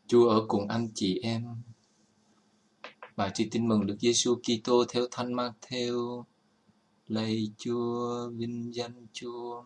Chúa ở cùng anh chị em. Bài tri tin mừng Đức Giêsu Kitô theo Thánh Mác-thêu. Lạy Chúa, vinh danh Chúa.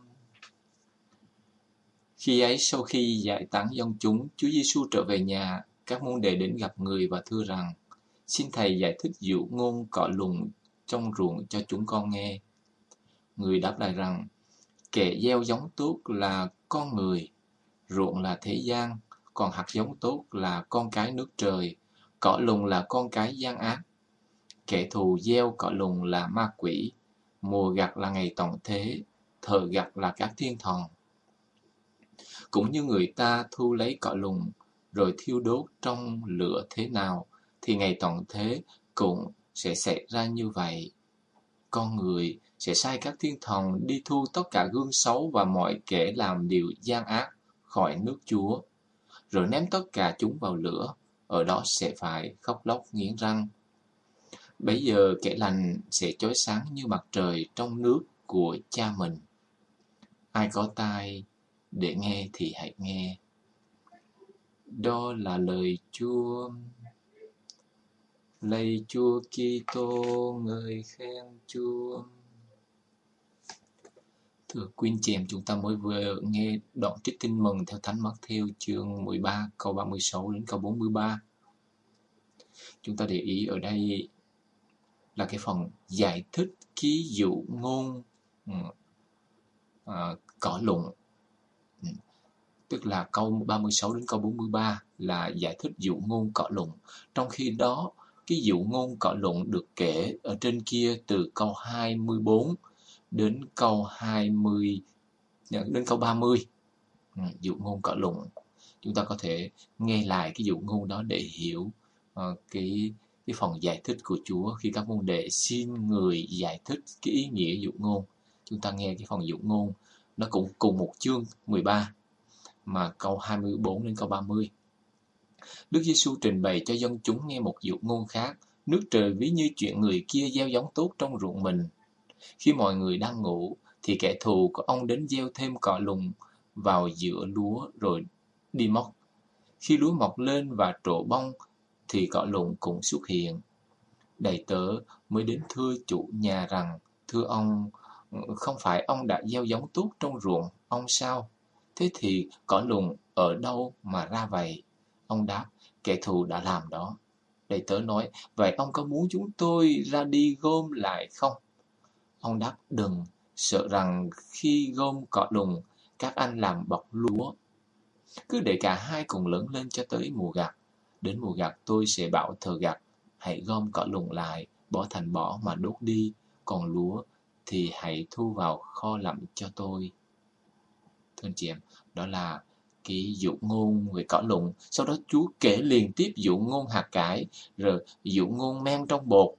Khi ấy, sau khi giải tán dân chúng, Chúa Giêsu trở về nhà. Các môn đệ đến gặp người và thưa rằng: Xin Thầy giải thích dụ ngôn cỏ lùng trong ruộng cho chúng con nghe. Người đáp lại rằng: Kẻ gieo giống tốt là con người, ruộng là thế gian, còn hạt giống tốt là con cái nước trời, cỏ lùng là con cái gian ác. Kẻ thù gieo cỏ lùng là ma quỷ, mùa gặt là ngày tận thế, thời gặt là các thiên thần. Cũng như người ta thu lấy cỏ lùng rồi thiêu đốt trong lửa thế nào, thì ngày tận thế cũng sẽ xảy ra như vậy. Con người sẽ sai các thiên thần đi thu tất cả gương xấu và mọi kẻ làm điều gian ác khỏi nước Chúa, rồi ném tất cả chúng vào lửa, ở đó sẽ phải khóc lóc nghiến răng. Bấy giờ kẻ lành sẽ chói sáng như mặt trời trong nước của Cha mình. Ai có tai để nghe thì hãy nghe. Đó là lời Chúa. Lạy Chúa Kitô, ngợi khen Chúa. Thưa quý anh chị em, chúng ta mới vừa nghe đoạn trích tin mừng theo Thánh Mác-thêu chương 13 câu 36 đến câu 43. Chúng ta để ý ở đây là cái phần giải thích ký dụ ngôn cỏ lùng. Tức là câu 36 đến câu 43 là giải thích dụ ngôn cỏ lùng. Trong khi đó, cái dụ ngôn cỏ lùng được kể ở trên kia từ câu 24 đến câu 20 đến câu 30. Dụ ngôn cỏ lùng. Chúng ta có thể nghe lại cái dụ ngôn đó để hiểu cái phần giải thích của Chúa khi các môn đệ xin người giải thích cái ý nghĩa dụ ngôn. Chúng ta nghe cái phần dụ ngôn, nó cũng cùng một chương 13 mà câu 24 đến câu 30. Đức Giêsu trình bày cho dân chúng nghe một dụ ngôn khác. Nước trời ví như chuyện người kia gieo giống tốt trong ruộng mình. Khi mọi người đang ngủ thì kẻ thù của ông đến gieo thêm cỏ lùng vào giữa lúa rồi đi móc. Khi lúa mọc lên và trổ bông thì cỏ lùng cũng xuất hiện. Đầy tớ mới đến thưa chủ nhà rằng: Thưa ông, không phải ông đã gieo giống tốt trong ruộng ông sao? Thế thì cỏ lùng ở đâu mà ra vậy? Ông đáp: Kẻ thù đã làm đó. Đầy tớ nói: Vậy ông có muốn chúng tôi ra đi gom lại không? Ông đáp: Đừng, sợ rằng khi gom cỏ lùng, các anh làm bọc lúa. Cứ để cả hai cùng lớn lên cho tới mùa gặt. Đến mùa gặt tôi sẽ bảo thợ gặt: Hãy gom cỏ lùng lại, bỏ thành bỏ mà đốt đi, còn lúa thì hãy thu vào kho lạnh cho tôi. Thưa anh chị em, đó là cái dụ ngôn về cỏ lùng. Sau đó Chúa kể liền tiếp dụ ngôn hạt cải, rồi dụ ngôn men trong bột.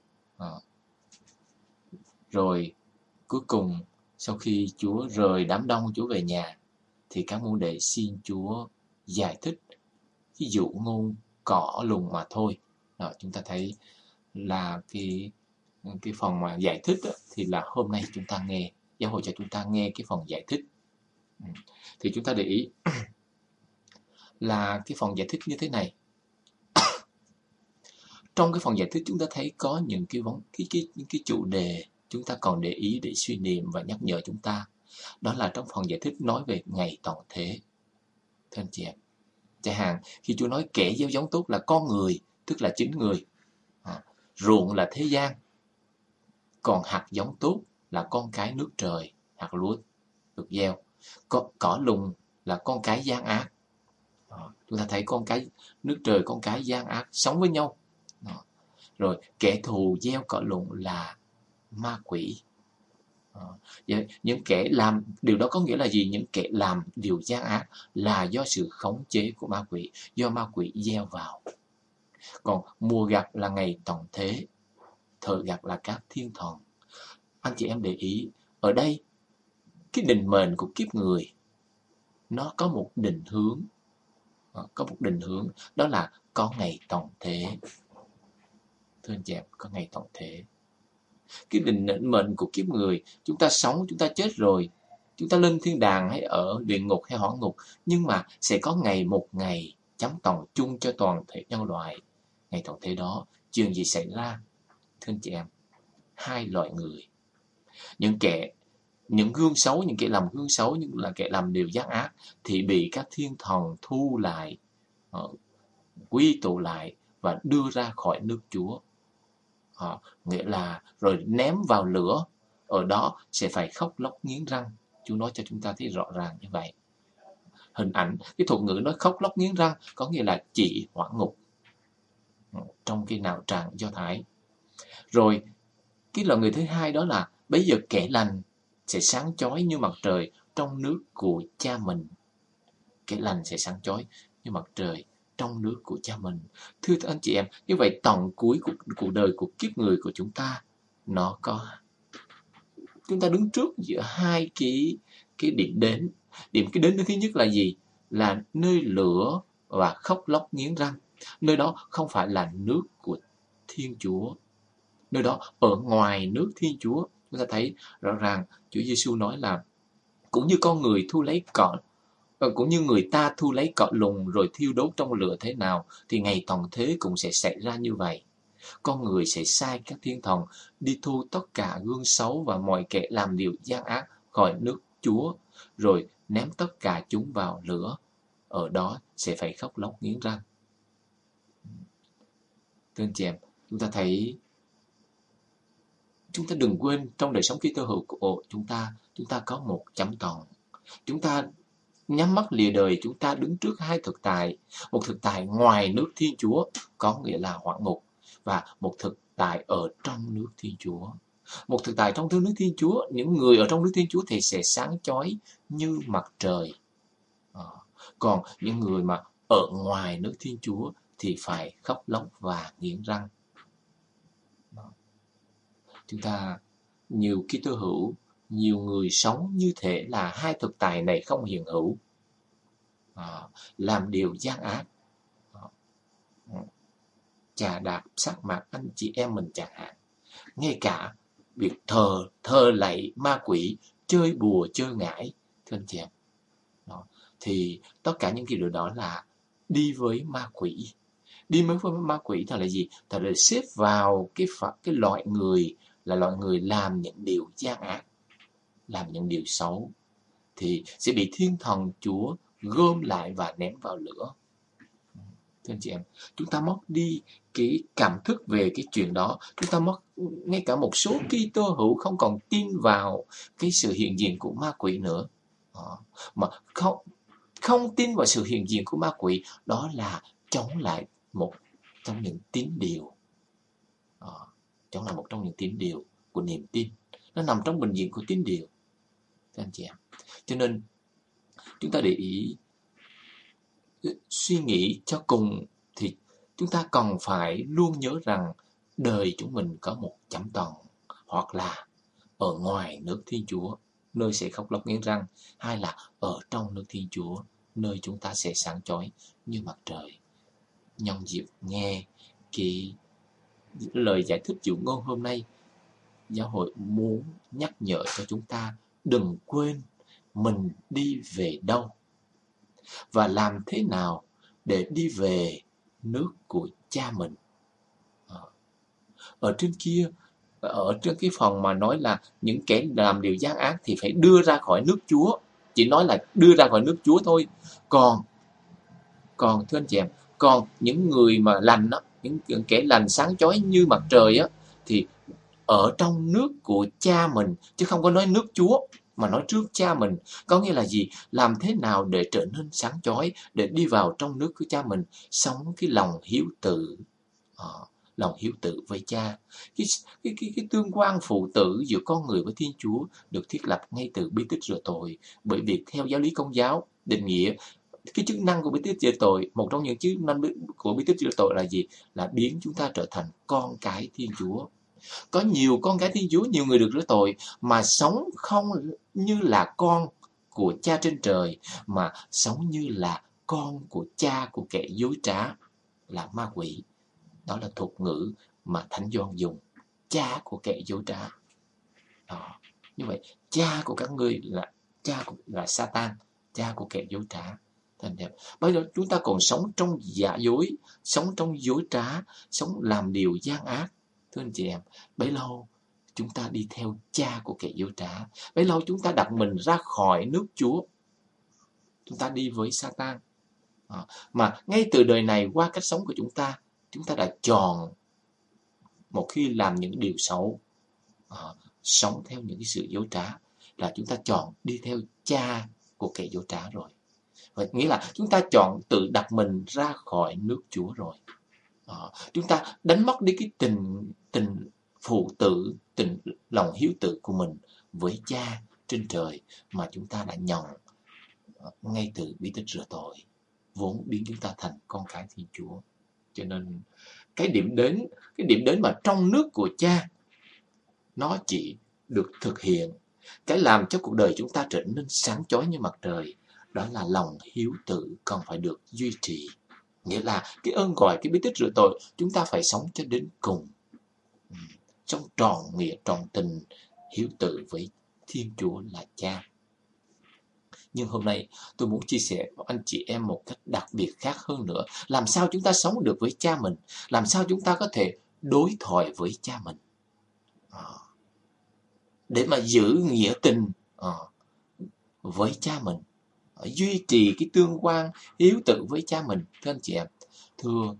Rồi cuối cùng, sau khi Chúa rời đám đông, Chúa về nhà, thì các môn đệ xin Chúa giải thích cái dụ ngôn cỏ lùng mà thôi. Đó, chúng ta thấy là cái phần mà giải thích đó, thì là hôm nay chúng ta nghe, giáo hội cho chúng ta nghe cái phần giải thích. Thì chúng ta để ý là cái phần giải thích như thế này. Trong cái phần giải thích chúng ta thấy có những cái chủ đề chúng ta còn để ý để suy niệm và nhắc nhở chúng ta. Đó là trong phần giải thích nói về ngày tận thế. Thưa anh chị em, chẳng hạn khi Chúa nói kẻ gieo giống tốt là con người, tức là chính người, ruộng là thế gian, còn hạt giống tốt là con cái nước trời, hạt lúa được gieo. Cỏ lùng là con cái gian ác. Chúng ta thấy con cái nước trời, con cái gian ác sống với nhau. Rồi kẻ thù gieo cỏ lùng là ma quỷ. Những kẻ làm điều đó có nghĩa là gì? Những kẻ làm điều gian ác là do sự khống chế của ma quỷ, do ma quỷ gieo vào. Còn mùa gặt là ngày tận thế, thời gặt là các thiên thần. Anh chị em để ý, ở đây cái định mệnh của kiếp người nó có một định hướng, đó là có ngày tận thế. Thưa anh chị em, có ngày tận thế. Cái định mệnh của kiếp người, chúng ta sống, chúng ta chết rồi, chúng ta lên thiên đàng hay ở địa ngục hay hỏa ngục, nhưng mà sẽ có một ngày chấm toàn chung cho toàn thể nhân loại. Ngày tận thế đó, chuyện gì xảy ra? Thưa anh chị em, hai loại người, những gương xấu, những kẻ làm gương xấu, những là kẻ làm điều gian ác thì bị các thiên thần thu lại, quy tụ lại và đưa ra khỏi nước Chúa. Nghĩa là rồi ném vào lửa, ở đó sẽ phải khóc lóc nghiến răng. Chúa nói cho chúng ta thấy rõ ràng như vậy. Hình ảnh, cái thuật ngữ nói khóc lóc nghiến răng có nghĩa là chỉ hỏa ngục trong cái não trạng Do Thái. Rồi cái loại người thứ hai đó là bây giờ kẻ lành sẽ sáng chói như mặt trời trong nước của cha mình. Kẻ lành sẽ sáng chói như mặt trời trong nước của cha mình. Thưa anh chị em, như vậy tận cuối cuộc đời của kiếp người của chúng ta, chúng ta đứng trước giữa hai cái điểm đến. Cái đến thứ nhất là gì? Là nơi lửa và khóc lóc nghiến răng. Nơi đó không phải là nước của Thiên Chúa. Nơi đó ở ngoài nước Thiên Chúa. Chúng ta thấy rõ ràng Chúa Giêsu nói là cũng như con người thu lấy cỏ, cũng như người ta thu lấy cỏ lùng rồi thiêu đốt trong lửa thế nào, thì ngày tận thế cũng sẽ xảy ra như vậy. Con người sẽ sai các thiên thần đi thu tất cả gương xấu và mọi kẻ làm điều gian ác khỏi nước Chúa, rồi ném tất cả chúng vào lửa. Ở đó sẽ phải khóc lóc nghiến răng. Thưa anh chị em, chúng ta thấy, chúng ta đừng quên trong đời sống Kitô hữu của chúng ta có một chấm toàn. Chúng ta nhắm mắt lìa đời, chúng ta đứng trước hai thực tại. Một thực tại ngoài nước Thiên Chúa, có nghĩa là hỏa ngục, và một thực tại ở trong nước Thiên Chúa. Một thực tại trong nước Thiên Chúa, những người ở trong nước Thiên Chúa thì sẽ sáng chói như mặt trời. Còn những người mà ở ngoài nước Thiên Chúa thì phải khóc lóc và nghiến răng. Chúng ta, nhiều Kitô hữu, nhiều người sống như thể là hai thực tại này không hiện hữu, làm điều gian ác, chà đạp sát mặt anh chị em mình chẳng hạn. Ngay cả việc thờ lạy ma quỷ, chơi bùa chơi ngải, thưa anh chị em, thì tất cả những cái điều đó là đi với ma quỷ. Đi với ma quỷ thật là gì? Thật là xếp vào cái loại người, là loại người làm những điều gian ác, làm những điều xấu, thì sẽ bị thiên thần Chúa gom lại và ném vào lửa. Thưa anh chị em, chúng ta mất đi cái cảm thức về cái chuyện đó. Chúng ta mất, ngay cả một số Kitô hữu không còn tin vào cái sự hiện diện của ma quỷ nữa. Mà không tin vào sự hiện diện của ma quỷ, đó là chống lại một trong những tín điều. Chống lại một trong những tín điều của niềm tin. Nó nằm trong bình diện của tín điều. Thưa anh chị em, cho nên chúng ta để ý, suy nghĩ cho cùng thì chúng ta còn phải luôn nhớ rằng đời chúng mình có một chấm toàn, hoặc là ở ngoài nước Thiên Chúa, nơi sẽ khóc lóc nghiến răng, hay là ở trong nước Thiên Chúa, nơi chúng ta sẽ sáng chói như mặt trời. Nhân dịp nghe cái lời giải thích dụ ngôn hôm nay, giáo hội muốn nhắc nhở cho chúng ta đừng quên mình đi về đâu và làm thế nào để đi về nước của cha mình. Ở trên kia, ở trên cái phần mà nói là những kẻ làm điều gian ác thì phải đưa ra khỏi nước Chúa, chỉ nói là đưa ra khỏi nước Chúa thôi. Còn thưa anh chị em, còn những người mà lành đó, những kẻ lành sáng chói như mặt trời á, thì ở trong nước của cha mình, chứ không có nói nước Chúa, mà nói trước cha mình. Có nghĩa là gì? Làm thế nào để trở nên sáng chói, để đi vào trong nước của cha mình, sống cái lòng hiếu tử, lòng hiếu tử với cha. Cái tương quan phụ tử giữa con người với Thiên Chúa được thiết lập ngay từ bí tích rửa tội, bởi vì theo giáo lý Công giáo định nghĩa cái chức năng của bí tích rửa tội, một trong những chức năng của bí tích rửa tội là gì? Là biến chúng ta trở thành con cái Thiên Chúa. Có nhiều con cái Thiên Chúa, nhiều người được rửa tội mà sống không như là con của cha trên trời, mà sống như là con của cha của kẻ dối trá, là ma quỷ. Đó là thuật ngữ mà Thánh Gioan dùng, cha của kẻ dối trá. Như vậy, cha của các ngươi là cha là Satan, cha của kẻ dối trá. Thành đẹp. Bây giờ chúng ta còn sống trong giả dối, sống trong dối trá, sống làm điều gian ác. Thưa anh chị em, bấy lâu chúng ta đi theo cha của kẻ dối trá, bấy lâu chúng ta đặt mình ra khỏi nước Chúa, chúng ta đi với Sa-tan. Mà ngay từ đời này, qua cách sống của chúng ta đã chọn, một khi làm những điều xấu, sống theo những cái sự dối trá, là chúng ta chọn đi theo cha của kẻ dối trá rồi. Và nghĩa là chúng ta chọn tự đặt mình ra khỏi nước Chúa rồi. Chúng ta đánh mất đi cái tình phụ tử, tình lòng hiếu tử của mình với cha trên trời mà chúng ta đã nhận ngay từ bí tích rửa tội, vốn biến chúng ta thành con cái Thiên Chúa. Cho nên cái điểm đến mà trong nước của cha, nó chỉ được thực hiện, cái làm cho cuộc đời chúng ta trở nên sáng chói như mặt trời, đó là lòng hiếu tử cần phải được duy trì. Nghĩa là cái ơn gọi, cái bí tích rửa tội, chúng ta phải sống cho đến cùng, sống tròn nghĩa, tròn tình, hiếu tử với Thiên Chúa là cha. Nhưng hôm nay tôi muốn chia sẻ với anh chị em một cách đặc biệt khác hơn nữa. Làm sao chúng ta sống được với cha mình? Làm sao chúng ta có thể đối thoại với cha mình? Để mà giữ nghĩa tình với cha mình, duy trì cái tương quan hiếu tử với cha mình. Thưa anh chị em, thưa,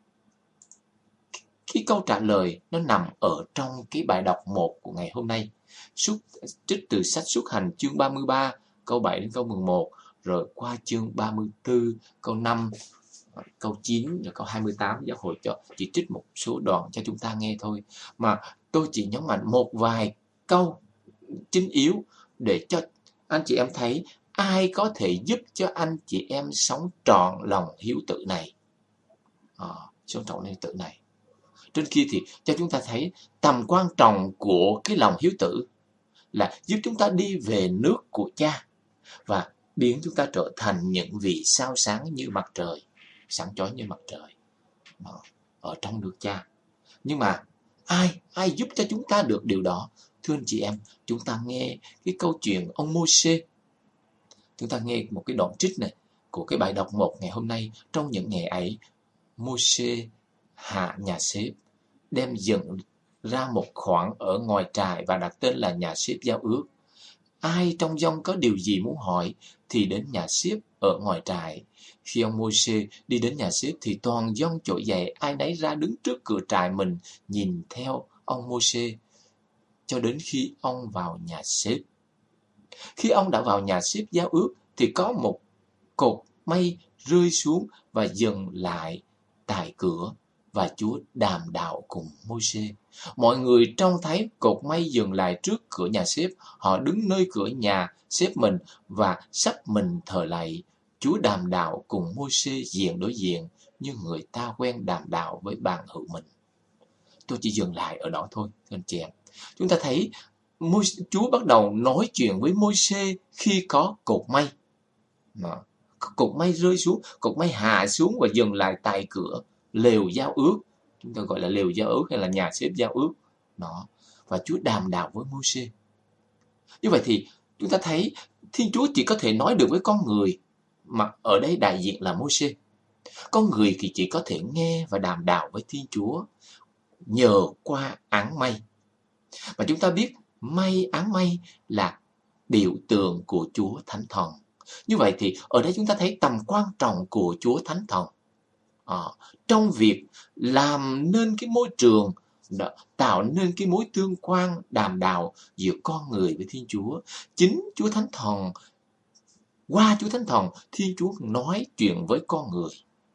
cái câu trả lời nó nằm ở trong cái bài đọc 1 của ngày hôm nay, trích từ sách Xuất Hành chương 33 câu 7 đến câu 11, rồi qua chương 34 câu 5, câu 9 và câu 28. Giáo hội chỉ trích một số đoạn cho chúng ta nghe thôi, mà tôi chỉ nhấn mạnh một vài câu chính yếu để cho anh chị em thấy ai có thể giúp cho anh chị em sống trọn lòng hiếu tử này. Sống trọn hiếu tử này. Trên kia thì cho chúng ta thấy tầm quan trọng của cái lòng hiếu tử là giúp chúng ta đi về nước của cha và biến chúng ta trở thành những vị sao sáng như mặt trời, sáng chói như mặt trời ở trong nước cha. Nhưng mà ai giúp cho chúng ta được điều đó? Thưa anh chị em, chúng ta nghe cái câu chuyện ông Môi-se. Chúng ta nghe một cái đoạn trích này của cái bài đọc 1 ngày hôm nay. Trong những ngày ấy, Môi-se hạ nhà xếp, đem dựng ra một khoảng ở ngoài trại và đặt tên là nhà xếp giao ước. Ai trong dân có điều gì muốn hỏi thì đến nhà xếp ở ngoài trại. Khi ông Môi-se đi đến nhà xếp thì toàn dân trỗi dậy, ai nấy ra đứng trước cửa trại mình nhìn theo ông Môi-se cho đến khi ông vào nhà xếp. Khi ông đã vào nhà xếp giao ước thì có một cột mây rơi xuống và dừng lại tại cửa, và Chúa đàm đạo cùng Môi-se. Mọi người trông thấy cột mây dừng lại trước cửa nhà xếp, họ đứng nơi cửa nhà xếp mình và sắp mình thờ lạy. Chúa đàm đạo cùng Môi-se diện đối diện như người ta quen đàm đạo với bạn hữu mình. Tôi chỉ dừng lại ở đó thôi, anh chị em. Chúng ta thấy Chúa bắt đầu nói chuyện với Môi-se khi có cột mây. Cột mây rơi xuống, cột mây hạ xuống và dừng lại tại cửa lều giao ước. Chúng ta gọi là lều giao ước hay là nhà xếp giao ước. Và Chúa đàm đạo với Môi-se. Như vậy thì chúng ta thấy Thiên Chúa chỉ có thể nói được với con người, mà ở đây đại diện là Môi-se. Con người thì chỉ có thể nghe và đàm đạo với Thiên Chúa nhờ qua áng mây. Và chúng ta biết áng mây là biểu tượng của Chúa Thánh Thần. Như vậy thì ở đây chúng ta thấy tầm quan trọng của Chúa Thánh Thần trong việc làm nên cái môi trường, tạo nên cái mối tương quan đàm đạo giữa con người với Thiên Chúa. Chính Chúa Thánh Thần, qua Chúa Thánh Thần, Thiên Chúa nói chuyện với con người,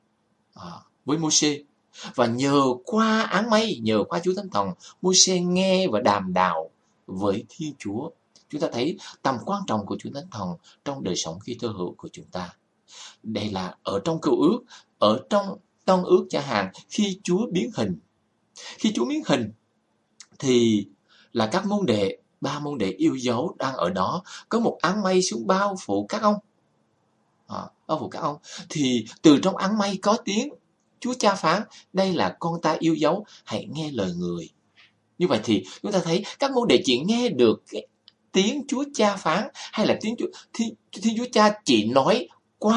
với Môi-se. Và nhờ qua áng mây, nhờ qua Chúa Thánh Thần, Môi-se nghe và đàm đạo với Thiên Chúa. Chúng ta thấy tầm quan trọng của Chúa Thánh Thần trong đời sống Kitô hữu của chúng ta. Đây là ở trong Cựu Ước, ở trong Tân Ước chẳng hạn, khi Chúa biến hình. Khi Chúa biến hình thì là các môn đệ, 3 môn đệ yêu dấu đang ở đó, có một áng mây xuống bao phủ các ông. Bao phủ các ông. Thì từ trong áng mây có tiếng Chúa Cha phán: đây là con ta yêu dấu, hãy nghe lời người. Như vậy thì chúng ta thấy các môn đệ chỉ nghe được cái tiếng Chúa Cha phán, hay là Thiên Chúa Cha chỉ nói qua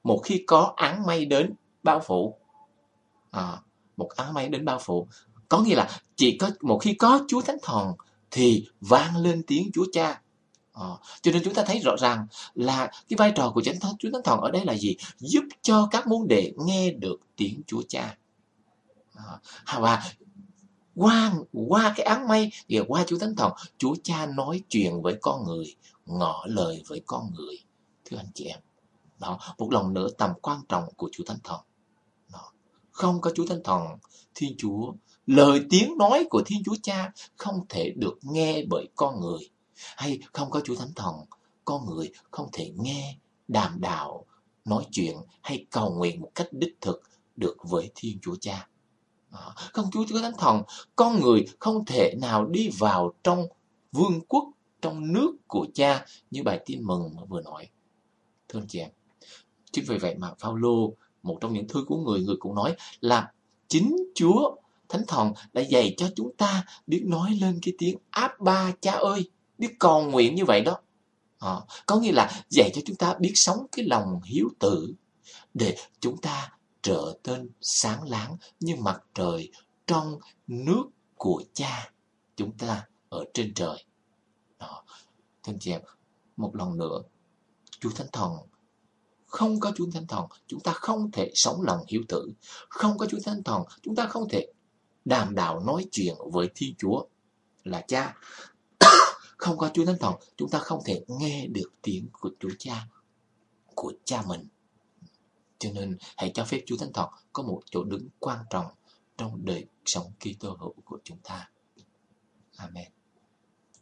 một khi có áng mây đến bao phủ, một áng mây đến bao phủ, có nghĩa là chỉ có một khi có Chúa Thánh Thần thì vang lên tiếng Chúa Cha. Cho nên chúng ta thấy rõ ràng là cái vai trò của Chúa Thánh Thần ở đây là gì? Giúp cho các môn đệ nghe được tiếng Chúa Cha. Và qua cái áng mây và qua Chúa Thánh Thần, Chúa Cha nói chuyện với con người, ngỏ lời với con người. Thưa anh chị em, đó, một lần nữa tầm quan trọng của Chúa Thánh Thần. Đó. Không có Chúa Thánh Thần, Thiên Chúa, lời tiếng nói của Thiên Chúa Cha không thể được nghe bởi con người. Hay không có Chúa Thánh Thần, con người không thể nghe, đàm đạo, nói chuyện hay cầu nguyện một cách đích thực được với Thiên Chúa Cha. Không Chúa Thánh Thần, con người không thể nào đi vào trong vương quốc, trong nước của Cha như bài tin mừng mà vừa nói. Thưa anh chị em, chính vì vậy mà Phaolô, một trong những thư của người cũng nói là chính Chúa Thánh Thần đã dạy cho chúng ta biết nói lên cái tiếng Abba, Cha ơi, biết cầu nguyện như vậy đó. Có nghĩa là dạy cho chúng ta biết sống cái lòng hiếu tử để chúng ta trở nên sáng láng như mặt trời trong nước của Cha chúng ta ở trên trời. Đó. Thưa anh chị em, một lần nữa, Chúa Thánh Thần, không có Chúa Thánh Thần, chúng ta không thể sống lòng hiếu tử. Không có Chúa Thánh Thần, chúng ta không thể đàm đạo nói chuyện với Thiên Chúa là Cha. Không có Chúa Thánh Thần, chúng ta không thể nghe được tiếng của Chúa Cha, của Cha mình. Cho nên hãy cho phép Chúa Thánh Thần có một chỗ đứng quan trọng trong đời sống Kitô hữu của chúng ta. Amen.